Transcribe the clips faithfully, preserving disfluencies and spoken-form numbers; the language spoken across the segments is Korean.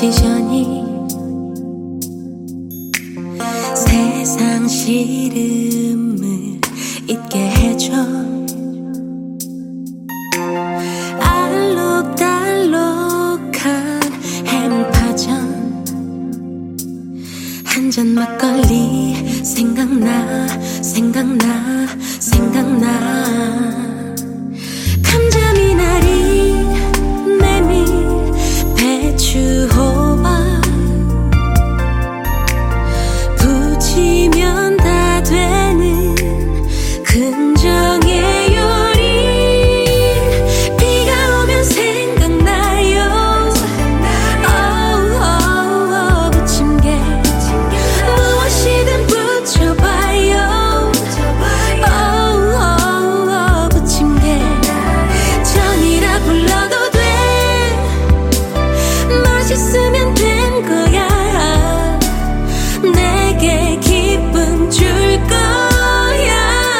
부지런히 세상 시름을 잊게 해줘. 알록달록한 해물파전 한 잔 막걸리 생각나 생각나 생각나. 감자미나리 메밀 배추 호박 부치면 다 되는 긍정의 요리. 비가 오면 생각나요. oh, oh, oh, 부침개 무엇이든 붙여봐요. oh, oh, oh, 부침개 전이라 불러도 돼. 맛있으면 된 거야. 내게 기쁨 줄 거야.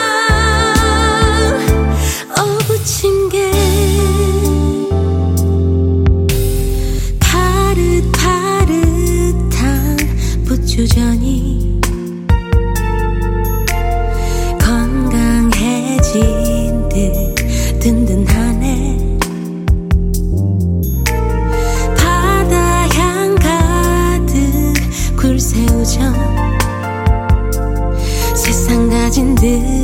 어 부침개 파릇파릇한 부추전이 건강해진 듯 든든하네. 바다향 가득 굴새우전 세상 가진 듯